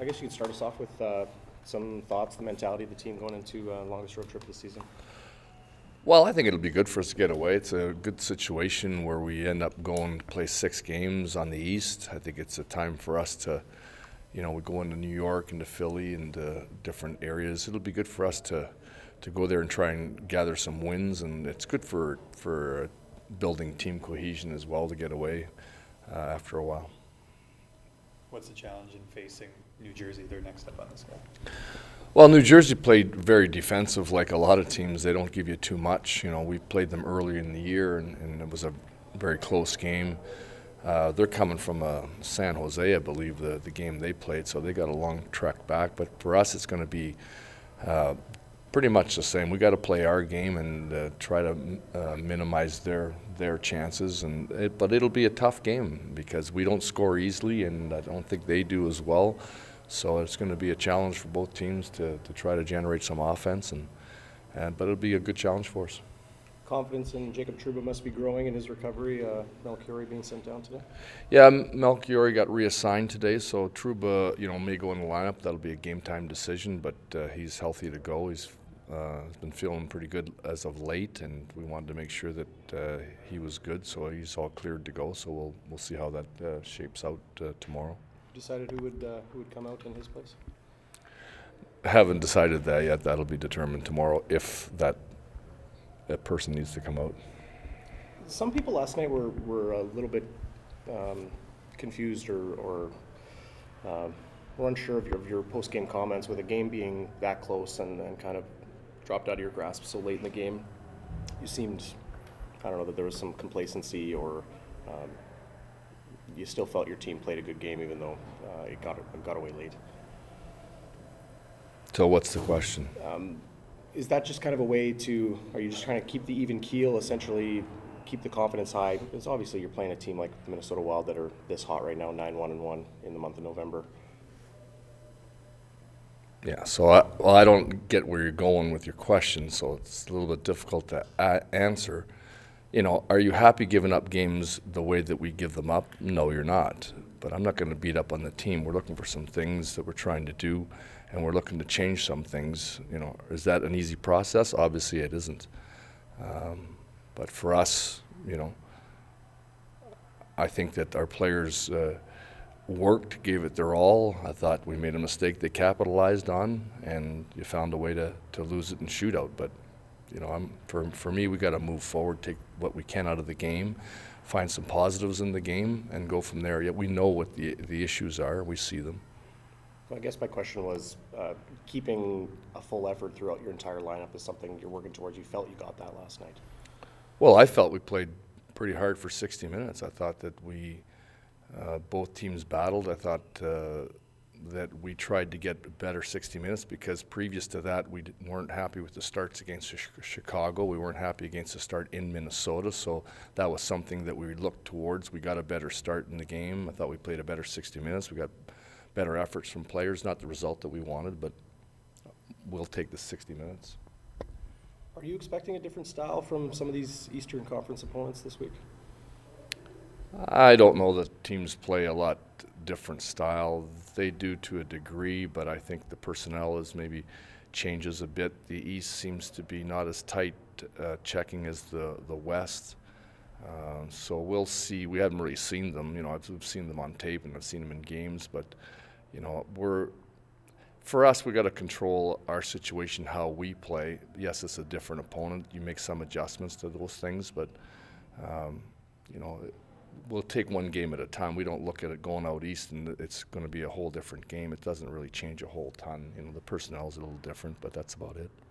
guess you could start us off with some thoughts, the mentality of the team going into longest road trip this season. Well, I think it'll be good for us to get away. It's a good situation where we end up going to play 6 games on the East. I think it's a time for us to, we go into New York, into Philly, and different areas. It'll be good for us to go there and try and gather some wins, and it's good for building team cohesion as well to get away after a while. What's the challenge in facing New Jersey? They're next up on the schedule. Well, New Jersey played very defensive, like a lot of teams. They don't give you too much. We played them early in the year, and it was a very close game. They're coming from San Jose, I believe, the game they played, so they got a long trek back. But for us, it's going to be pretty much the same. We got to play our game and try to minimize their chances. But it'll be a tough game because we don't score easily, and I don't think they do as well. So it's going to be a challenge for both teams to try to generate some offense, but it'll be a good challenge for us. Confidence in Jacob Trouba must be growing in his recovery. Melchiori being sent down today. Yeah, Melchiori got reassigned today, so Trouba, may go in the lineup. That'll be a game time decision, but he's healthy to go. He's been feeling pretty good as of late, and we wanted to make sure that he was good, so he's all cleared to go. So we'll see how that shapes out tomorrow. Decided who would come out in his place? Haven't decided that yet. That'll be determined tomorrow if that person needs to come out. Some people last night were a little bit confused or were unsure of your post-game comments with a game being that close and kind of dropped out of your grasp so late in the game. You seemed, I don't know, that there was some complacency or you still felt your team played a good game even though it got away late. So what's the question? Is that just kind of a way to, are you just trying to keep the even keel, essentially keep the confidence high? Because obviously you're playing a team like the Minnesota Wild that are this hot right now, 9-1-1 in the month of November. Yeah, so I don't get where you're going with your question, so it's a little bit difficult to answer. Are you happy giving up games the way that we give them up? No, you're not. But I'm not going to beat up on the team. We're looking for some things that we're trying to do, and we're looking to change some things. Is that an easy process? Obviously it isn't. But for us, I think that our players worked, gave it their all. I thought we made a mistake they capitalized on, and you found a way to lose it in shootout. But for me, we got to move forward, take what we can out of the game, find some positives in the game, and go from there. Yet we know what the issues are. We see them. Well, I guess my question was keeping a full effort throughout your entire lineup is something you're working towards. You felt you got that last night. Well, I felt we played pretty hard for 60 minutes. I thought that both teams battled. I thought that we tried to get better 60 minutes because previous to that we weren't happy with the starts against Chicago. We weren't happy against the start in Minnesota, so that was something that we looked towards. We got a better start in the game. I thought we played a better 60 minutes. We got better efforts from players, not the result that we wanted, but we'll take the 60 minutes. Are you expecting a different style from some of these Eastern Conference opponents this week? I don't know that teams play a lot different style. They do to a degree, but I think the personnel is maybe changes a bit. The East seems to be not as tight checking as the West. So we'll see. We haven't really seen them. I've seen them on tape and I've seen them in games, but for us, we got to control our situation, how we play. Yes, it's a different opponent. You make some adjustments to those things, but we'll take one game at a time. We don't look at it going out east and it's going to be a whole different game. It doesn't really change a whole ton. The personnel is a little different, but that's about it.